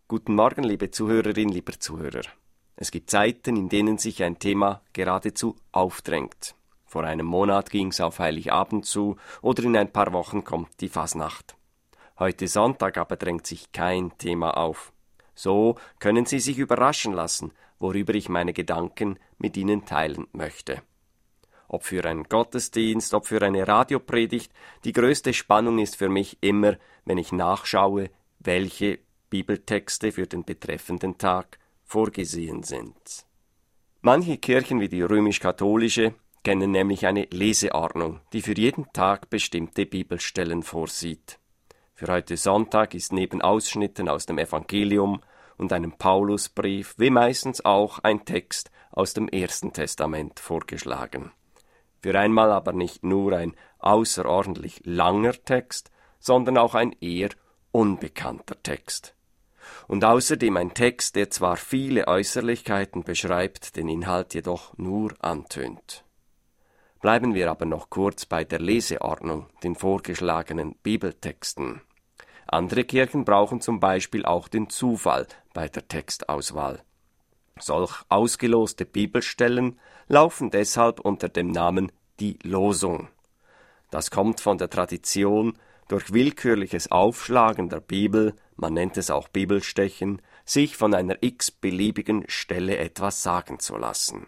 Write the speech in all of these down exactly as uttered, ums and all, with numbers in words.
Guten Morgen, liebe Zuhörerin, lieber Zuhörer. Es gibt Zeiten, in denen sich ein Thema geradezu aufdrängt. Vor einem Monat ging es auf Heiligabend zu oder in ein paar Wochen kommt die Fasnacht. Heute Sonntag aber drängt sich kein Thema auf. So können Sie sich überraschen lassen, worüber ich meine Gedanken mit Ihnen teilen möchte. Ob für einen Gottesdienst, ob für eine Radiopredigt, die größte Spannung ist für mich immer, wenn ich nachschaue, welche Bibeltexte für den betreffenden Tag vorgesehen sind. Manche Kirchen wie die römisch-katholische kennen nämlich eine Leseordnung, die für jeden Tag bestimmte Bibelstellen vorsieht. Für heute Sonntag ist neben Ausschnitten aus dem Evangelium und einem Paulusbrief wie meistens auch ein Text aus dem Ersten Testament vorgeschlagen. Für einmal aber nicht nur ein außerordentlich langer Text, sondern auch ein eher unbekannter Text. Und außerdem ein Text, der zwar viele Äußerlichkeiten beschreibt, den Inhalt jedoch nur antönt. Bleiben wir aber noch kurz bei der Leseordnung, den vorgeschlagenen Bibeltexten. Andere Kirchen brauchen zum Beispiel auch den Zufall bei der Textauswahl. Solch ausgeloste Bibelstellen laufen deshalb unter dem Namen die Losung. Das kommt von der Tradition, durch willkürliches Aufschlagen der Bibel, man nennt es auch Bibelstechen, sich von einer x-beliebigen Stelle etwas sagen zu lassen.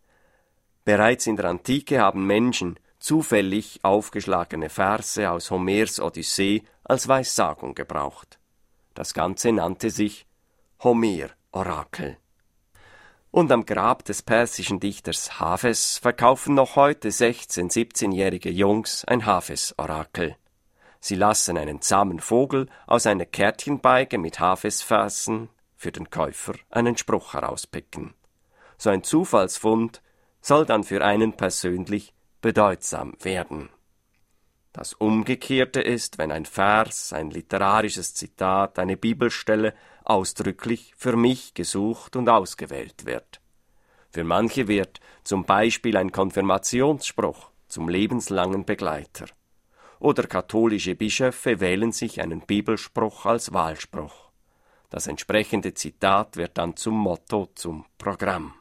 Bereits in der Antike haben Menschen zufällig aufgeschlagene Verse aus Homers Odyssee als Weissagung gebraucht. Das Ganze nannte sich Homer-Orakel. Und am Grab des persischen Dichters Hafes verkaufen noch heute sechzehn-, siebzehnjährige Jungs ein Hafes-Orakel. Sie lassen einen zahmen Vogel aus einer Kärtchenbeige mit Hafesversen für den Käufer einen Spruch herauspicken. So ein Zufallsfund soll dann für einen persönlich bedeutsam werden. Das Umgekehrte ist, wenn ein Vers, ein literarisches Zitat, eine Bibelstelle ausdrücklich für mich gesucht und ausgewählt wird. Für manche wird zum Beispiel ein Konfirmationsspruch zum lebenslangen Begleiter. Oder katholische Bischöfe wählen sich einen Bibelspruch als Wahlspruch. Das entsprechende Zitat wird dann zum Motto, zum Programm.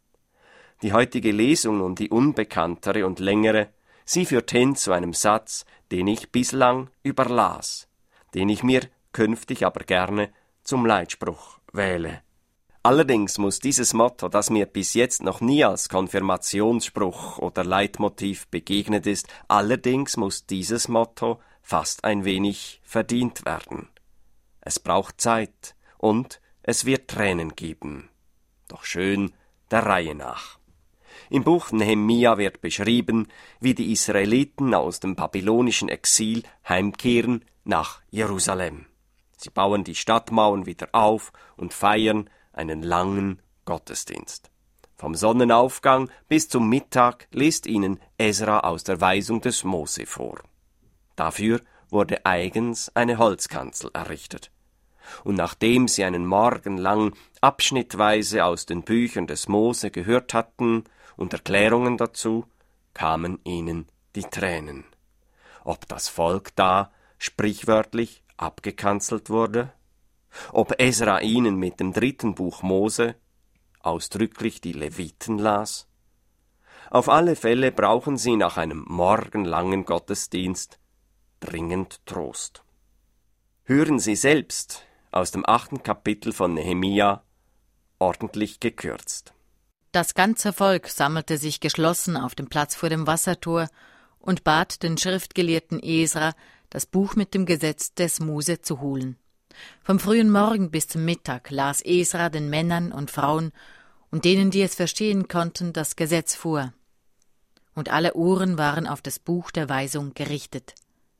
Die heutige Lesung und die unbekanntere und längere, sie führt hin zu einem Satz, den ich bislang überlas, den ich mir künftig aber gerne zum Leitspruch wähle. Allerdings muss dieses Motto, das mir bis jetzt noch nie als Konfirmationsspruch oder Leitmotiv begegnet ist, allerdings muss dieses Motto fast ein wenig verdient werden. Es braucht Zeit und es wird Tränen geben. Doch schön der Reihe nach. Im Buch Nehemia wird beschrieben, wie die Israeliten aus dem babylonischen Exil heimkehren nach Jerusalem. Sie bauen die Stadtmauern wieder auf und feiern einen langen Gottesdienst. Vom Sonnenaufgang bis zum Mittag liest ihnen Esra aus der Weisung des Mose vor. Dafür wurde eigens eine Holzkanzel errichtet. Und nachdem sie einen Morgen lang abschnittweise aus den Büchern des Mose gehört hatten und Erklärungen dazu, kamen ihnen die Tränen. Ob das Volk da sprichwörtlich abgekanzelt wurde? Ob Esra ihnen mit dem dritten Buch Mose ausdrücklich die Leviten las? Auf alle Fälle brauchen sie nach einem morgenlangen Gottesdienst dringend Trost. Hören Sie selbst aus dem achten Kapitel von Nehemia, ordentlich gekürzt. Das ganze Volk sammelte sich geschlossen auf dem Platz vor dem Wassertor und bat den Schriftgelehrten Esra, das Buch mit dem Gesetz des Mose zu holen. Vom frühen Morgen bis zum Mittag las Esra den Männern und Frauen und denen, die es verstehen konnten, das Gesetz vor. Und alle Ohren waren auf das Buch der Weisung gerichtet.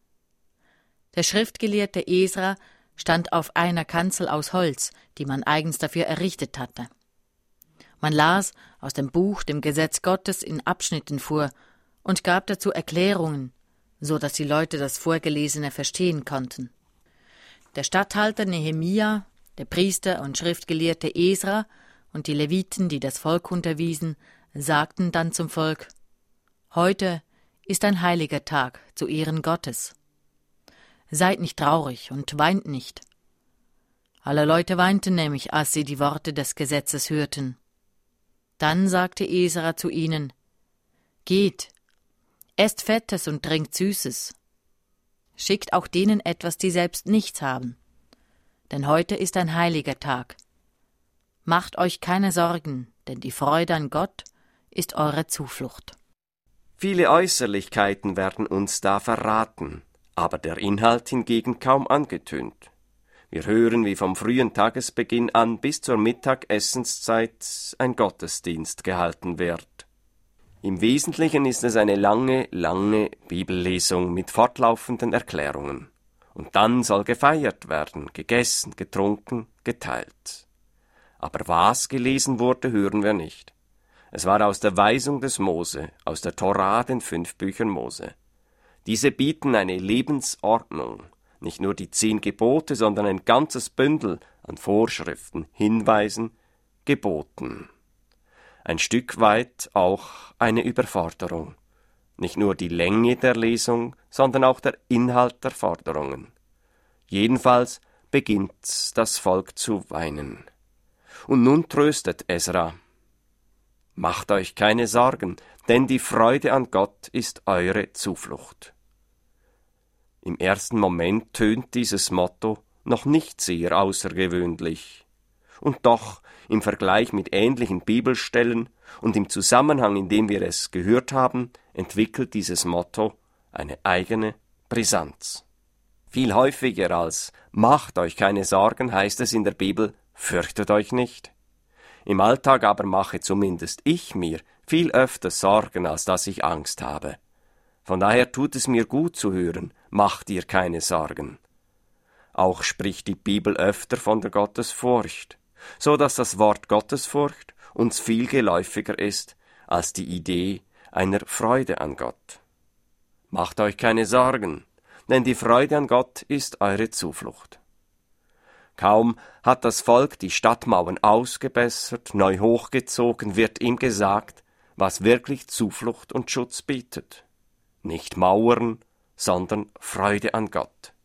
Der Schriftgelehrte Esra stand auf einer Kanzel aus Holz, die man eigens dafür errichtet hatte. Man las aus dem Buch dem Gesetz Gottes in Abschnitten vor und gab dazu Erklärungen, so dass die Leute das Vorgelesene verstehen konnten. Der Statthalter Nehemia, der Priester und Schriftgelehrte Esra und die Leviten, die das Volk unterwiesen, sagten dann zum Volk: Heute ist ein heiliger Tag zu Ehren Gottes. Seid nicht traurig und weint nicht. Alle Leute weinten nämlich, als sie die Worte des Gesetzes hörten. Dann sagte Esra zu ihnen: Geht, esst Fettes und trinkt Süßes. Schickt auch denen etwas, die selbst nichts haben. Denn heute ist ein heiliger Tag. Macht euch keine Sorgen, denn die Freude an Gott ist eure Zuflucht. Viele Äußerlichkeiten werden uns da verraten, aber der Inhalt hingegen kaum angetönt. Wir hören, wie vom frühen Tagesbeginn an bis zur Mittagessenszeit ein Gottesdienst gehalten wird. Im Wesentlichen ist es eine lange, lange Bibellesung mit fortlaufenden Erklärungen. Und dann soll gefeiert werden, gegessen, getrunken, geteilt. Aber was gelesen wurde, hören wir nicht. Es war aus der Weisung des Mose, aus der Tora, den fünf Büchern Mose. Diese bieten eine Lebensordnung, nicht nur die zehn Gebote, sondern ein ganzes Bündel an Vorschriften, Hinweisen, Geboten. Ein Stück weit auch eine Überforderung. Nicht nur die Länge der Lesung, sondern auch der Inhalt der Forderungen. Jedenfalls beginnt das Volk zu weinen. Und nun tröstet Esra: Macht euch keine Sorgen, denn die Freude an Gott ist eure Zuflucht. Im ersten Moment tönt dieses Motto noch nicht sehr außergewöhnlich. Und doch, im Vergleich mit ähnlichen Bibelstellen und im Zusammenhang, in dem wir es gehört haben, entwickelt dieses Motto eine eigene Brisanz. Viel häufiger als »Macht euch keine Sorgen« heißt es in der Bibel »Fürchtet euch nicht«. Im Alltag aber mache zumindest ich mir viel öfter Sorgen, als dass ich Angst habe. Von daher tut es mir gut zu hören, »Macht dir keine Sorgen«. Auch spricht die Bibel öfter von der Gottesfurcht, so dass das Wort Gottesfurcht uns viel geläufiger ist als die Idee einer Freude an Gott. Macht euch keine Sorgen, denn die Freude an Gott ist eure Zuflucht. Kaum hat das Volk die Stadtmauern ausgebessert, neu hochgezogen, wird ihm gesagt, was wirklich Zuflucht und Schutz bietet. Nicht Mauern, sondern Freude an Gott.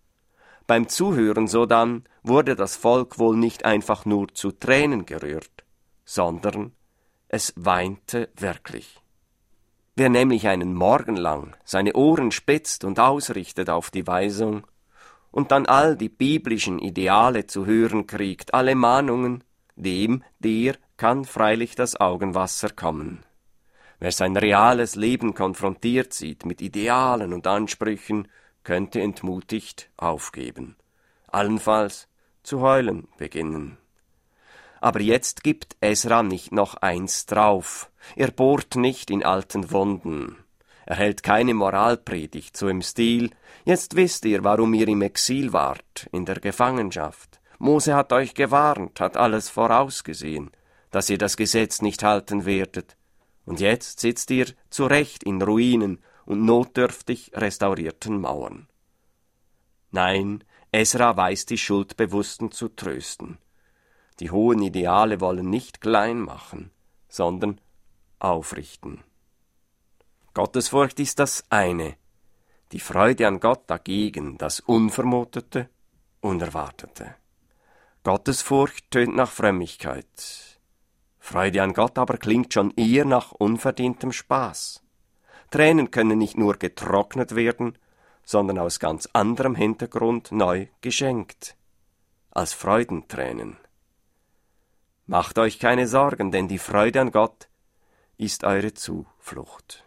Beim Zuhören sodann wurde das Volk wohl nicht einfach nur zu Tränen gerührt, sondern es weinte wirklich. Wer nämlich einen Morgen lang seine Ohren spitzt und ausrichtet auf die Weisung und dann all die biblischen Ideale zu hören kriegt, alle Mahnungen, dem, der kann freilich das Augenwasser kommen. Wer sein reales Leben konfrontiert sieht mit Idealen und Ansprüchen, könnte entmutigt aufgeben, allenfalls zu heulen beginnen. Aber jetzt gibt Esra nicht noch eins drauf. Er bohrt nicht in alten Wunden. Er hält keine Moralpredigt, so im Stil: Jetzt wisst ihr, warum ihr im Exil wart, in der Gefangenschaft. Mose hat euch gewarnt, hat alles vorausgesehen, dass ihr das Gesetz nicht halten werdet. Und jetzt sitzt ihr zurecht in Ruinen und notdürftig restaurierten Mauern. Nein, Esra weiß die Schuldbewussten zu trösten. Die hohen Ideale wollen nicht klein machen, sondern aufrichten. Gottesfurcht ist das eine, die Freude an Gott dagegen das Unvermutete, Unerwartete. Gottesfurcht tönt nach Frömmigkeit. Freude an Gott aber klingt schon eher nach unverdientem Spaß. Tränen können nicht nur getrocknet werden, sondern aus ganz anderem Hintergrund neu geschenkt, als Freudentränen. Macht euch keine Sorgen, denn die Freude an Gott ist eure Zuflucht.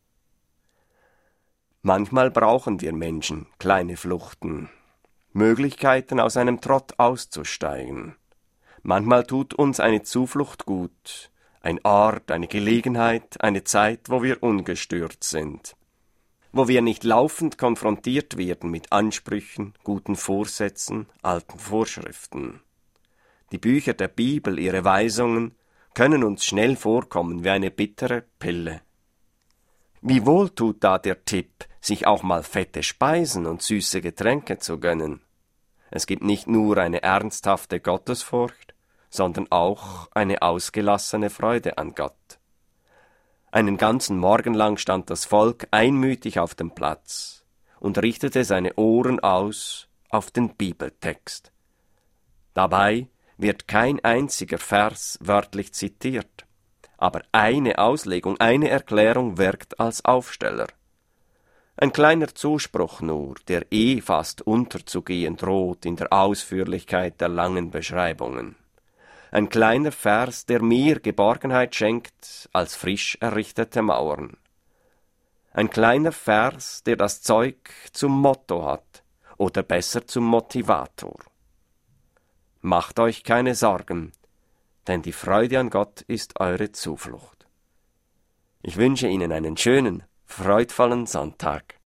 Manchmal brauchen wir Menschen kleine Fluchten, Möglichkeiten, aus einem Trott auszusteigen. Manchmal tut uns eine Zuflucht gut, ein Ort, eine Gelegenheit, eine Zeit, wo wir ungestört sind, wo wir nicht laufend konfrontiert werden mit Ansprüchen, guten Vorsätzen, alten Vorschriften. Die Bücher der Bibel, ihre Weisungen, können uns schnell vorkommen wie eine bittere Pille. Wie wohl tut da der Tipp, sich auch mal fette Speisen und süße Getränke zu gönnen. Es gibt nicht nur eine ernsthafte Gottesfurcht, sondern auch eine ausgelassene Freude an Gott. Einen ganzen Morgen lang stand das Volk einmütig auf dem Platz und richtete seine Ohren aus auf den Bibeltext. Dabei wird kein einziger Vers wörtlich zitiert, aber eine Auslegung, eine Erklärung wirkt als Aufsteller. Ein kleiner Zuspruch nur, der eh fast unterzugehen droht in der Ausführlichkeit der langen Beschreibungen. Ein kleiner Vers, der mehr Geborgenheit schenkt als frisch errichtete Mauern. Ein kleiner Vers, der das Zeug zum Motto hat oder besser zum Motivator. Macht euch keine Sorgen, denn die Freude an Gott ist eure Zuflucht. Ich wünsche Ihnen einen schönen, freudvollen Sonntag.